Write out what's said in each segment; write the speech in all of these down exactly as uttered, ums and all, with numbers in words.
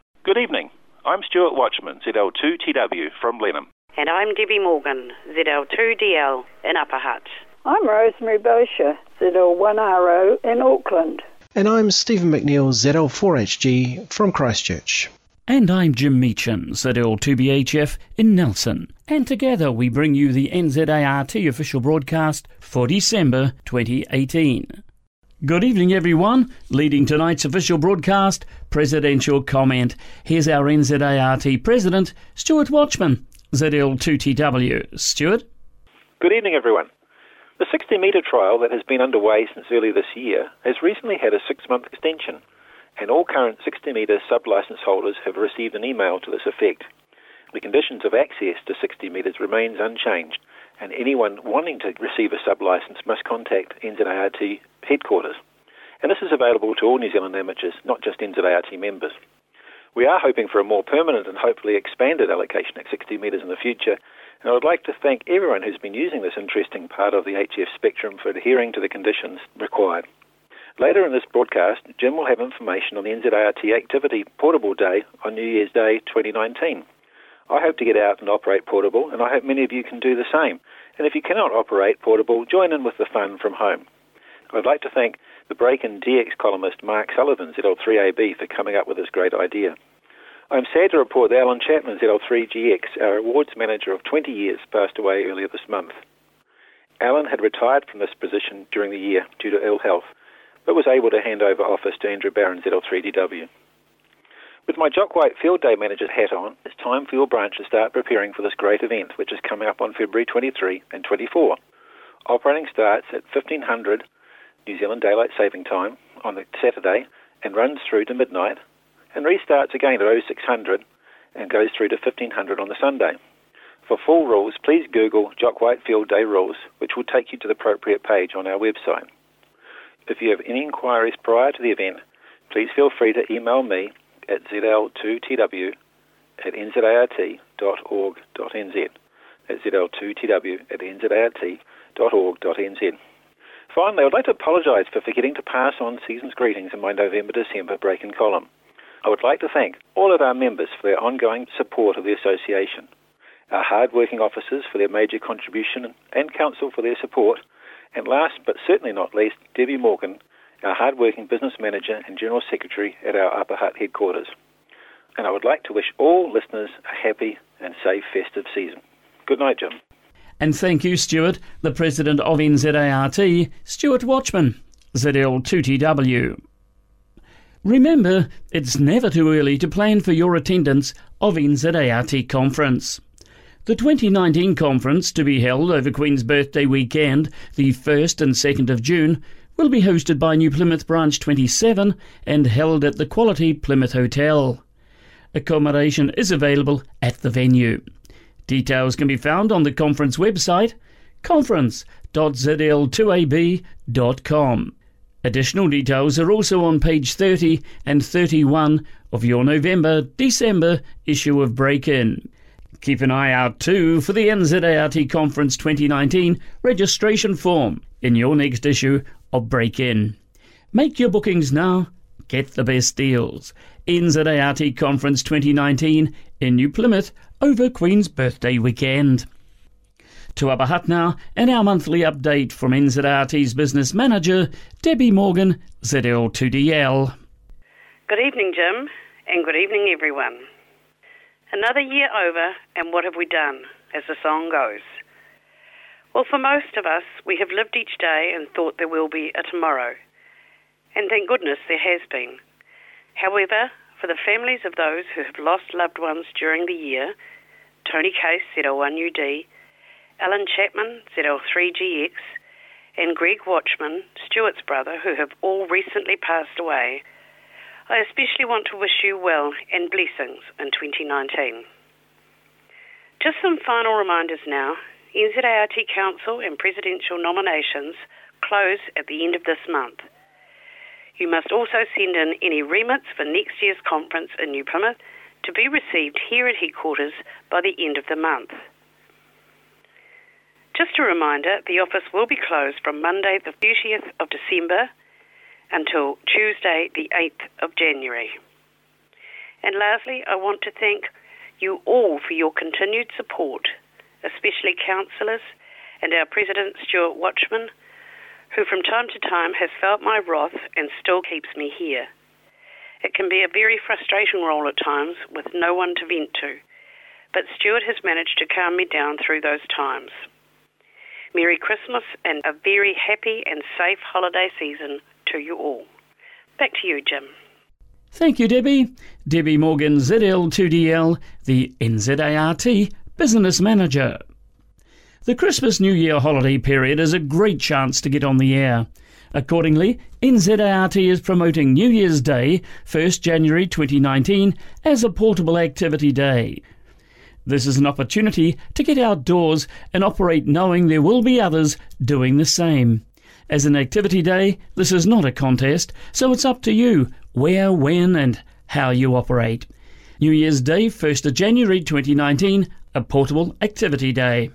Good evening. I'm Stuart Watchman, Z L two T W from Blenheim. And I'm Debbie Morgan, Z L two D L in Upper Hutt. I'm Rosemary Bosher, Z L one R O in Auckland. And I'm Stephen McNeil, Z L four H G from Christchurch. And I'm Jim Meacham, Z L two B H F in Nelson. And together we bring you the N Z A R T official broadcast for December twenty eighteen. Good evening, everyone. Leading tonight's official broadcast, Presidential Comment. Here's our N Z A R T President, Stuart Watchman, Z L two T W. Stuart? Good evening, everyone. The sixty metre trial that has been underway since early this year has recently had a six-month extension, and all current sixty metre sub-licence holders have received an email to this effect. The conditions of access to sixty metres remains unchanged, and anyone wanting to receive a sub-licence must contact N Z A R T headquarters. And this is available to all New Zealand amateurs, not just N Z A R T members. We are hoping for a more permanent and hopefully expanded allocation at sixty metres in the future, and I would like to thank everyone who's been using this interesting part of the H F spectrum for adhering to the conditions required. Later in this broadcast, Jim will have information on the N Z A R T Activity Portable Day on New Year's Day twenty nineteen. I hope to get out and operate portable, and I hope many of you can do the same. And if you cannot operate portable, join in with the fun from home. I'd like to thank the Break-In D X columnist Mark Sullivan, Z L three A B, for coming up with this great idea. I'm sad to report that Alan Chapman, Z L three G X, our awards manager of twenty years, passed away earlier this month. Alan had retired from this position during the year due to ill health, but was able to hand over office to Andrew Barron, Z L three D W. With my Jock White Field Day manager's hat on, it's time for your branch to start preparing for this great event, which is coming up on February twenty-third and twenty-fourth. Operating starts at fifteen hundred New Zealand Daylight Saving Time on the Saturday and runs through to midnight, and restarts again at oh six hundred and goes through to fifteen hundred on the Sunday. For full rules, please Google Jock White Field Day rules, which will take you to the appropriate page on our website. If you have any inquiries prior to the event, please feel free to email me at Z L two T W at N Z A R T dot org dot N Z. That's Z L two T W at N Z A R T dot org dot N Z. Finally, I would like to apologise for forgetting to pass on season's greetings in my November-December break-in column. I would like to thank all of our members for their ongoing support of the association, our hard-working officers for their major contribution and council for their support, and last but certainly not least, Debbie Morgan, our hard-working business manager and general secretary at our Upper Hutt headquarters. And I would like to wish all listeners a happy and safe festive season. Good night, Jim. And thank you, Stuart, the President of N Z A R T, Stuart Watchman, Z L two T W. Remember, it's never too early to plan for your attendance of N Z A R T Conference. The twenty nineteen conference, to be held over Queen's Birthday weekend, the first and second of June, will be hosted by New Plymouth Branch twenty-seven and held at the Quality Plymouth Hotel. Accommodation is available at the venue. Details can be found on the conference website, conference dot Z L two A B dot com. Additional details are also on page thirty and thirty-one of your November-December issue of Break-In. Keep an eye out too for the N Z A R T Conference twenty nineteen registration form in your next issue of Break-In. Make your bookings now, get the best deals. N Z A R T Conference twenty nineteen in New Plymouth over Queen's Birthday weekend. To Upper Hutt now, and our monthly update from N Z A R T's business manager, Debbie Morgan, Z L two D L. Good evening, Jim, and good evening, everyone. Another year over, and what have we done, as the song goes? Well, for most of us, we have lived each day and thought there will be a tomorrow. And thank goodness there has been. However, for the families of those who have lost loved ones during the year, Tony Case, Z L one U D, Alan Chapman, Z L three G X, and Greg Watchman, Stuart's brother, who have all recently passed away, I especially want to wish you well and blessings in twenty nineteen. Just some final reminders now. N Z A R T Council and Presidential nominations close at the end of this month. You must also send in any remits for next year's conference in New Plymouth to be received here at headquarters by the end of the month. Just a reminder, the office will be closed from Monday the thirtieth of December until Tuesday the eighth of January. And lastly, I want to thank you all for your continued support, especially councillors and our President Stuart Watchman, who from time to time has felt my wrath and still keeps me here. It can be a very frustrating role at times with no one to vent to, but Stuart has managed to calm me down through those times. Merry Christmas and a very happy and safe holiday season to you all. Back to you, Jim. Thank you, Debbie. Debbie Morgan, Z L two D L, the N Z A R T Business Manager. The Christmas New Year holiday period is a great chance to get on the air. Accordingly, N Z A R T is promoting New Year's Day, first January twenty nineteen, as a portable activity day. This is an opportunity to get outdoors and operate knowing there will be others doing the same. As an activity day, this is not a contest, so it's up to you where, when and how you operate. New Year's Day, first of January twenty nineteen, a portable activity day.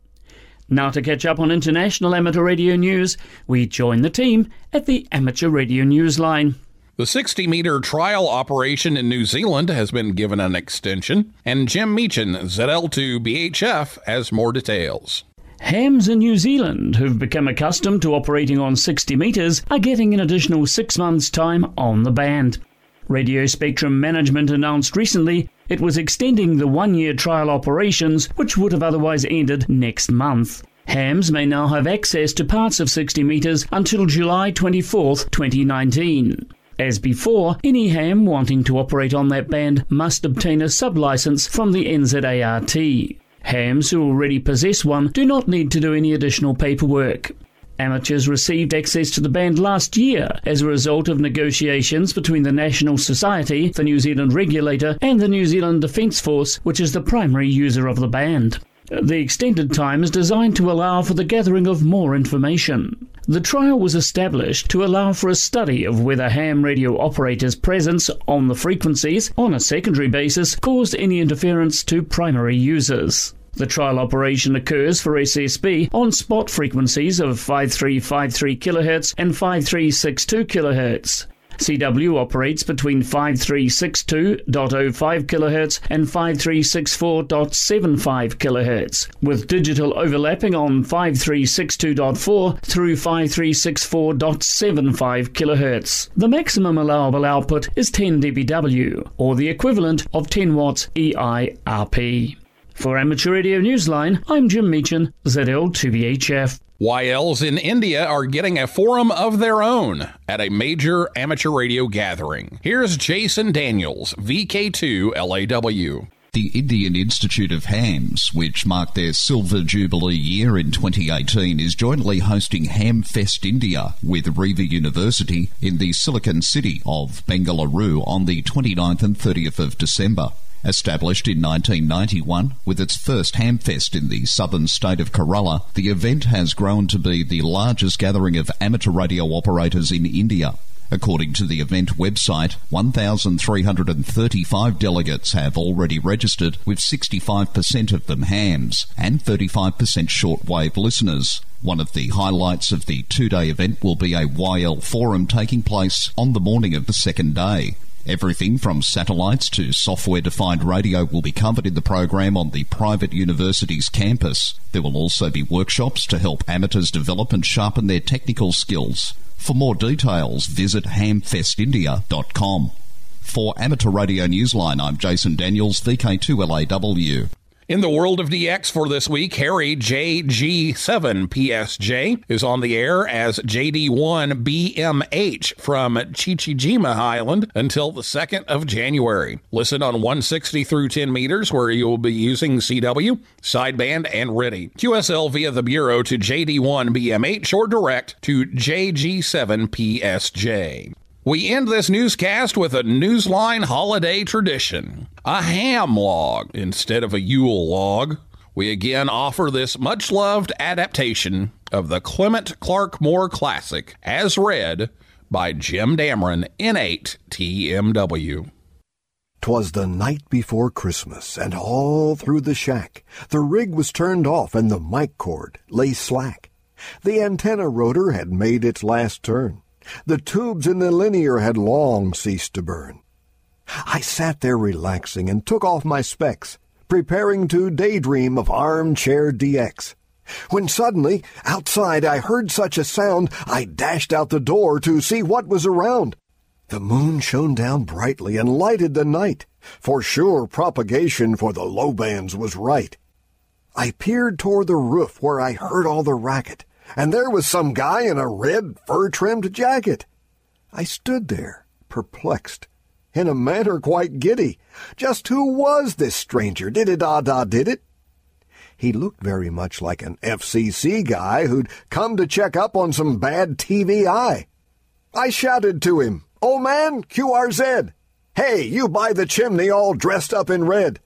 Now to catch up on international amateur radio news, we join the team at the Amateur Radio Newsline. The sixty meter trial operation in New Zealand has been given an extension, and Jim Meechan, Z L two B H F, has more details. Hams in New Zealand, who've become accustomed to operating on sixty metres, are getting an additional six months' time on the band. Radio Spectrum Management announced recently it was extending the one-year trial operations, which would have otherwise ended next month. Hams may now have access to parts of sixty metres until July twenty-fourth, twenty nineteen. As before, any ham wanting to operate on that band must obtain a sub-licence from the N Z A R T. Hams who already possess one do not need to do any additional paperwork. Amateurs received access to the band last year as a result of negotiations between the National Society, the New Zealand regulator, and the New Zealand Defence Force, which is the primary user of the band. The extended time is designed to allow for the gathering of more information. The trial was established to allow for a study of whether ham radio operators' presence on the frequencies on a secondary basis caused any interference to primary users. The trial operation occurs for S S B on spot frequencies of five three five three kilohertz and five three six two kilohertz. C W operates between five three six two point zero five kilohertz and five three six four point seven five kilohertz, with digital overlapping on five three six two point four through five three six four point seven five kilohertz. The maximum allowable output is ten D B W, or the equivalent of ten watts E I R P. For Amateur Radio Newsline, I'm Jim Meechan, Z L two B H F. Y Ls in India are getting a forum of their own at a major amateur radio gathering. Here's Jason Daniels, V K two L A W. The Indian Institute of Hams, which marked their Silver Jubilee year in twenty eighteen, is jointly hosting Hamfest India with Riva University in the Silicon City of Bengaluru on the twenty-ninth and thirtieth of December. Established in nineteen ninety-one, with its first Hamfest in the southern state of Kerala, the event has grown to be the largest gathering of amateur radio operators in India. According to the event website, one thousand three hundred thirty-five delegates have already registered, with sixty-five percent of them hams and thirty-five percent shortwave listeners. One of the highlights of the two-day event will be a Y L forum taking place on the morning of the second day. Everything from satellites to software-defined radio will be covered in the program on the private university's campus. There will also be workshops to help amateurs develop and sharpen their technical skills. For more details, visit hamfest india dot com. For Amateur Radio Newsline, I'm Jason Daniels, V K two L A W. In the world of D X for this week, Harry J G seven P S J is on the air as J D one B M H from Chichijima Island until the second of January. Listen on one sixty through ten meters, where you will be using C W, sideband, and R T I. Q S L via the Bureau to J D one B M H or direct to J G seven P S J. We end this newscast with a Newsline holiday tradition, a ham log instead of a Yule log. We again offer this much-loved adaptation of the Clement Clark Moore classic, as read by Jim Dameron, N eight T M W. 'Twas the night before Christmas, and all through the shack the rig was turned off and the mic cord lay slack. The antenna rotor had made its last turn. The tubes in the linear had long ceased to burn. I sat there relaxing and took off my specs, preparing to daydream of Armchair D X. When suddenly, outside, I heard such a sound, I dashed out the door to see what was around. The moon shone down brightly and lighted the night. For sure, propagation for the low bands was right. I peered toward the roof where I heard all the racket, and there was some guy in a red fur-trimmed jacket. I stood there, perplexed, in a manner quite giddy. Just who was this stranger? Did-it-da-da, did it? He looked very much like an F C C guy who'd come to check up on some bad T V I. I shouted to him, "Old man, Q R Z! Hey, you by the chimney all dressed up in red."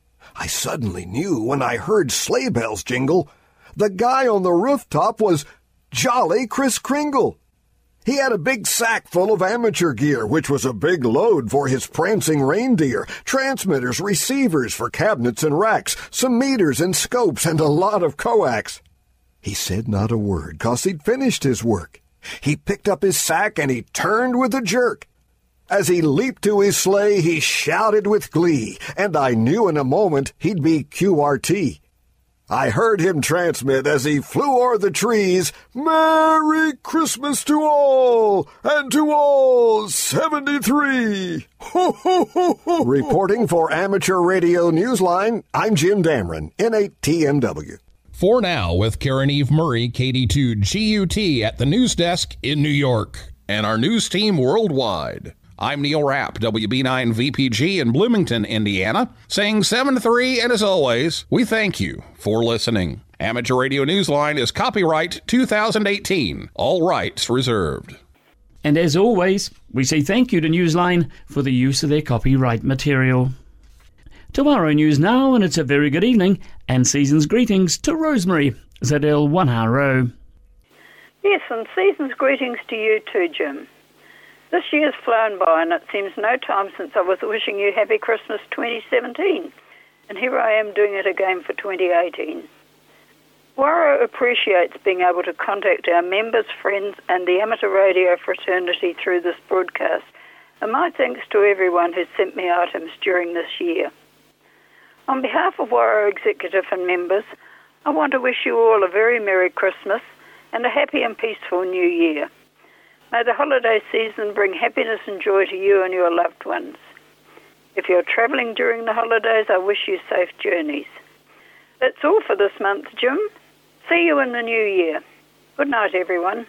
I suddenly knew when I heard sleigh bells jingle, the guy on the rooftop was Jolly Kris Kringle. He had a big sack full of amateur gear, which was a big load for his prancing reindeer, transmitters, receivers for cabinets and racks, some meters and scopes, and a lot of coax. He said not a word, 'cause he'd finished his work. He picked up his sack and he turned with a jerk. As he leaped to his sleigh, he shouted with glee, and I knew in a moment he'd be Q R T. I heard him transmit as he flew o'er the trees, "Merry Christmas to all, and to all seventy-three. Ho, ho, ho, ho. Reporting for Amateur Radio Newsline, I'm Jim Dameron, N eight T M W. For now, with Karen Eve Murray, K D two G U T at the news desk in New York, and our news team worldwide. I'm Neil Rapp, W B nine V P G in Bloomington, Indiana, saying seven to three, and as always, we thank you for listening. Amateur Radio Newsline is copyright two thousand eighteen, all rights reserved. And as always, we say thank you to Newsline for the use of their copyright material. To Waro News now, and it's a very good evening, and season's greetings to Rosemary, Z L one R O. Yes, and season's greetings to you too, Jim. This year's flown by, and it seems no time since I was wishing you Happy Christmas twenty seventeen, and here I am doing it again for twenty eighteen. Waro appreciates being able to contact our members, friends, and the amateur radio fraternity through this broadcast, and my thanks to everyone who sent me items during this year. On behalf of Waro Executive and members, I want to wish you all a very Merry Christmas and a happy and peaceful New Year. May the holiday season bring happiness and joy to you and your loved ones. If you're travelling during the holidays, I wish you safe journeys. That's all for this month, Jim. See you in the new year. Good night, everyone.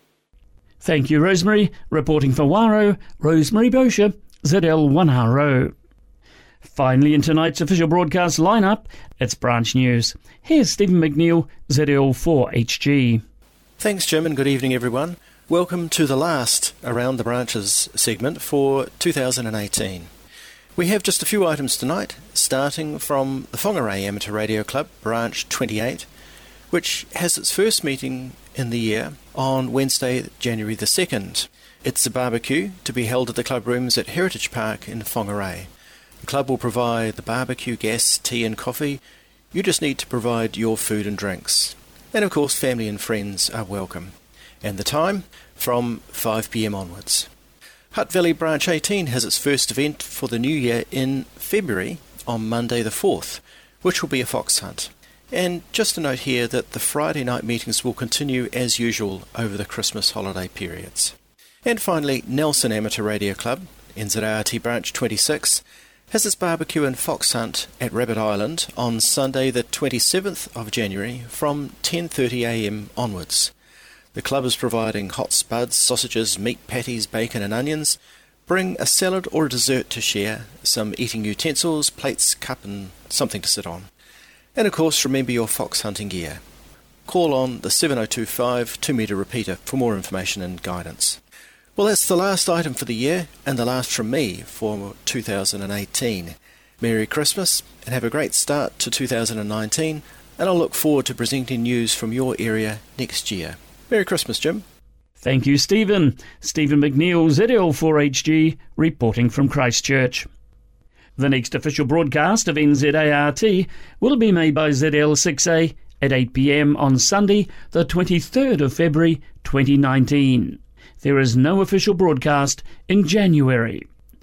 Thank you, Rosemary. Reporting for Waro, Rosemary Bosher, Z L one R O. Finally, in tonight's official broadcast lineup, it's Branch News. Here's Stephen McNeil, Z L four H G. Thanks, Jim, and good evening, everyone. Welcome to the last Around the Branches segment for two thousand eighteen. We have just a few items tonight, starting from the Whangarei Amateur Radio Club, Branch twenty-eight, which has its first meeting in the year on Wednesday, January the second. It's a barbecue to be held at the club rooms at Heritage Park in Whangarei. The club will provide the barbecue, gas, tea and coffee. You just need to provide your food and drinks. And of course, family and friends are welcome. And the time, from five p m onwards. Hutt Valley Branch eighteen has its first event for the new year in February on Monday the fourth, which will be a fox hunt. And just a note here that the Friday night meetings will continue as usual over the Christmas holiday periods. And finally, Nelson Amateur Radio Club, N Z A R T Branch twenty-six, has its barbecue and fox hunt at Rabbit Island on Sunday the twenty-seventh of January from ten thirty a m onwards. The club is providing hot spuds, sausages, meat patties, bacon and onions. Bring a salad or a dessert to share, some eating utensils, plates, cup and something to sit on. And of course, remember your fox hunting gear. Call on the seven oh two five two metre repeater for more information and guidance. Well, that's the last item for the year, and the last from me for two thousand eighteen. Merry Christmas, and have a great start to two thousand nineteen, and I'll look forward to presenting news from your area next year. Merry Christmas, Jim. Thank you, Stephen. Stephen McNeil, Z L four H G, reporting from Christchurch. The next official broadcast of N Z A R T will be made by Z L six A at eight p m on Sunday, the twenty-third of February twenty nineteen. There is no official broadcast in January.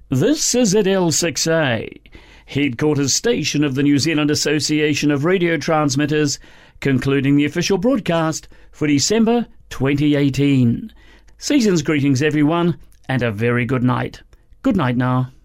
This is Z L six A, headquarters station of the New Zealand Association of Radio Transmitters, concluding the official broadcast for December twenty eighteen. Season's greetings, everyone, and a very good night. Good night now.